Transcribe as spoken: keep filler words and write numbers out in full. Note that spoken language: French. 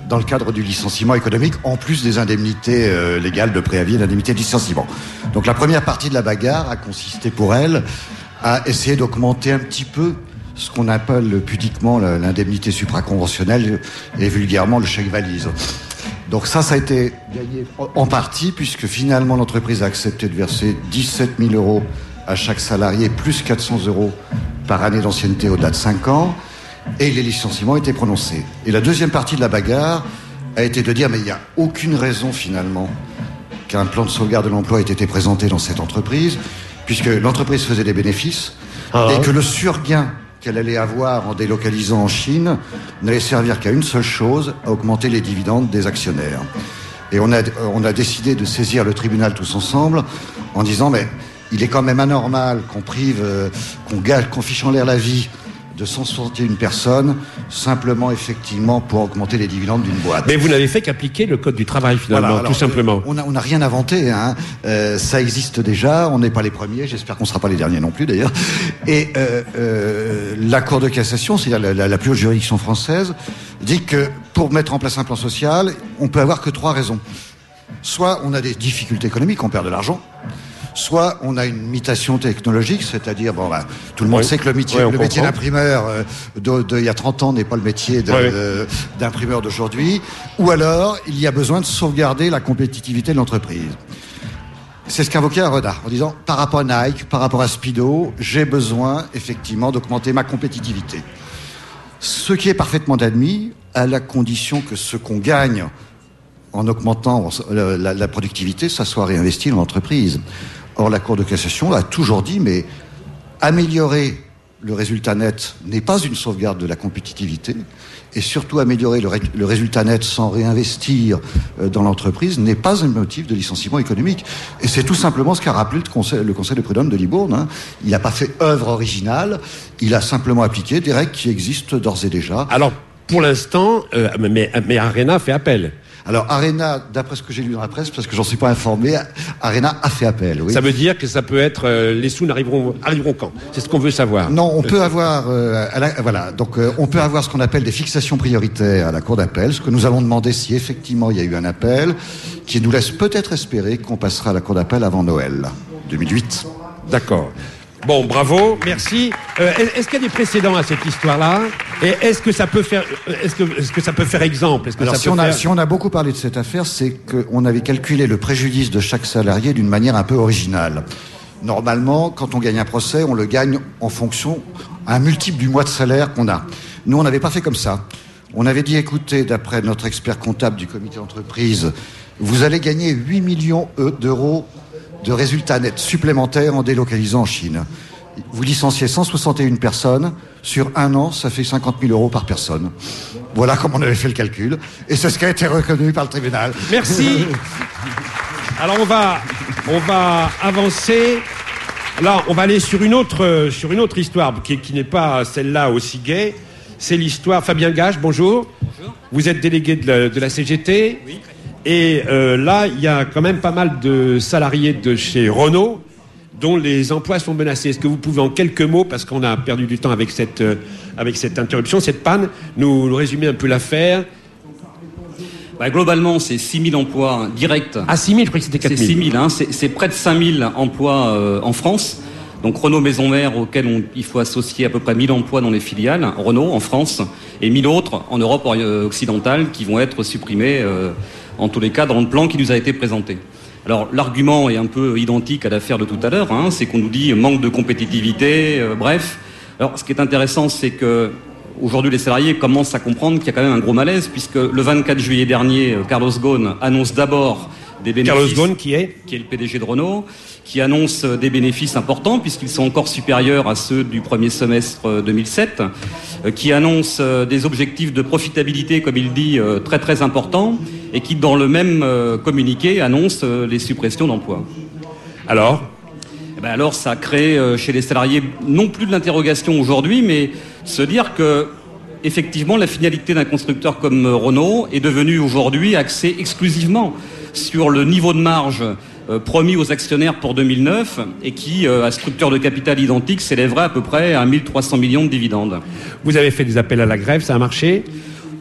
dans le cadre du licenciement économique, en plus des indemnités euh, légales de préavis et d'indemnités de licenciement. Donc la première partie de la bagarre a consisté pour elle à essayer d'augmenter un petit peu ce qu'on appelle pudiquement l'indemnité supraconventionnelle et vulgairement le chèque valise. Donc ça, ça a été gagné en partie, puisque finalement l'entreprise a accepté de verser dix-sept mille euros à chaque salarié, plus quatre cents euros par année d'ancienneté au-delà de cinq ans, et les licenciements ont été prononcés. Et la deuxième partie de la bagarre a été de dire, mais il n'y a aucune raison finalement qu'un plan de sauvegarde de l'emploi ait été présenté dans cette entreprise, puisque l'entreprise faisait des bénéfices, ah. et que le surgain qu'elle allait avoir en délocalisant en Chine n'allait servir qu'à une seule chose, à augmenter les dividendes des actionnaires. Et on a, on a décidé de saisir le tribunal tous ensemble en disant, mais il est quand même anormal qu'on prive, euh, qu'on gâche, qu'on fiche en l'air la vie de cent soixante et une personnes, simplement, effectivement, pour augmenter les dividendes d'une boîte. Mais vous n'avez fait qu'appliquer le code du travail, finalement, voilà, alors, tout simplement. On n'a on a rien inventé, hein. Euh, ça existe déjà, on n'est pas les premiers, j'espère qu'on ne sera pas les derniers non plus, d'ailleurs. Et euh, euh, la Cour de cassation, c'est-à-dire la, la, la plus haute juridiction française, dit que pour mettre en place un plan social, on peut avoir que trois raisons. Soit on a des difficultés économiques, on perd de l'argent, soit on a une mutation technologique, c'est-à-dire, bon, bah, tout le monde oui. sait que le métier, oui, le métier d'imprimeur euh, de, de, il y a trente ans n'est pas le métier de, oui. de, d'imprimeur d'aujourd'hui, ou alors il y a besoin de sauvegarder la compétitivité de l'entreprise. C'est ce qu'invoquait Renard, en disant, par rapport à Nike, par rapport à Speedo, j'ai besoin, effectivement, d'augmenter ma compétitivité. Ce qui est parfaitement admis, à la condition que ce qu'on gagne en augmentant la, la, la productivité, ça soit réinvesti dans l'entreprise. Or, la Cour de cassation a toujours dit, mais améliorer le résultat net n'est pas une sauvegarde de la compétitivité, et surtout améliorer le, ré, le résultat net sans réinvestir euh, dans l'entreprise n'est pas un motif de licenciement économique. Et c'est tout simplement ce qu'a rappelé le conseil, le conseil de prud'homme de Libourne. Hein. Il n'a pas fait œuvre originale, il a simplement appliqué des règles qui existent d'ores et déjà. Alors, pour l'instant, euh, mais, mais Arena fait appel. Alors, Arena, d'après ce que j'ai lu dans la presse, parce que j'en suis pas informé, Arena a fait appel, oui. Ça veut dire que ça peut être, euh, les sous n'arriveront, arriveront quand? C'est ce qu'on veut savoir. Non, on peut avoir, euh, à la, voilà, donc euh, on peut avoir ce qu'on appelle des fixations prioritaires à la Cour d'appel, ce que nous allons demander si effectivement il y a eu un appel, qui nous laisse peut-être espérer qu'on passera à la Cour d'appel avant Noël deux mille huit. D'accord. Bon, bravo, merci. Euh, est-ce qu'il y a des précédents à cette histoire-là? Et est-ce que ça peut faire, est-ce que, est-ce que ça peut faire exemple? Est-ce que Alors, ça si, peut on a, faire... si on a beaucoup parlé de cette affaire, c'est qu'on avait calculé le préjudice de chaque salarié d'une manière un peu originale. Normalement, quand on gagne un procès, on le gagne en fonction un multiple du mois de salaire qu'on a. Nous, on n'avait pas fait comme ça. On avait dit, écoutez, d'après notre expert comptable du comité d'entreprise, vous allez gagner huit millions d'euros de résultats nets supplémentaires en délocalisant en Chine. Vous licenciez cent soixante et une personnes, sur un an, ça fait cinquante mille euros par personne. Voilà comment on avait fait le calcul, et c'est ce qui a été reconnu par le tribunal. Merci. Alors on va, on va avancer. Là, on va aller sur une autre, sur une autre histoire qui, qui n'est pas celle-là aussi gaie. C'est l'histoire. Fabien Gage, bonjour. Bonjour. Vous êtes délégué de la, de la C G T. Oui. Et euh, là, il y a quand même pas mal de salariés de chez Renault dont les emplois sont menacés. Est-ce que vous pouvez en quelques mots, parce qu'on a perdu du temps avec cette, euh, avec cette interruption, cette panne, nous, nous résumer un peu l'affaire? Bah, globalement, c'est six mille emplois directs. Ah, six mille, je croyais que c'était quatre mille. C'est six mille, hein, c'est, c'est près de cinq mille emplois euh, en France. Donc Renault Maison Mère, auquel on, il faut associer à peu près mille emplois dans les filiales, Renault en France, et mille autres en Europe occidentale qui vont être supprimés, euh, en tous les cas, dans le plan qui nous a été présenté. Alors l'argument est un peu identique à l'affaire de tout à l'heure, hein, c'est qu'on nous dit manque de compétitivité, euh, bref. Alors ce qui est intéressant, c'est que aujourd'hui les salariés commencent à comprendre qu'il y a quand même un gros malaise, puisque le vingt-quatre juillet dernier, Carlos Ghosn annonce d'abord des bénéfices. Carlos Ghosn qui est Qui est le P D G de Renault, qui annonce des bénéfices importants, puisqu'ils sont encore supérieurs à ceux du premier semestre deux mille sept, euh, qui annonce euh, des objectifs de profitabilité, comme il dit, euh, très très importants, et qui, dans le même euh, communiqué, annonce euh, les suppressions d'emplois. Alors eh ben alors, ça crée euh, chez les salariés non plus de l'interrogation aujourd'hui, mais se dire que, effectivement, la finalité d'un constructeur comme euh, Renault est devenue aujourd'hui axée exclusivement sur le niveau de marge euh, promis aux actionnaires pour deux mille neuf et qui, euh, à structure de capital identique, s'élèverait à peu près à mille trois cents millions de dividendes. Vous avez fait des appels à la grève, ça a marché ?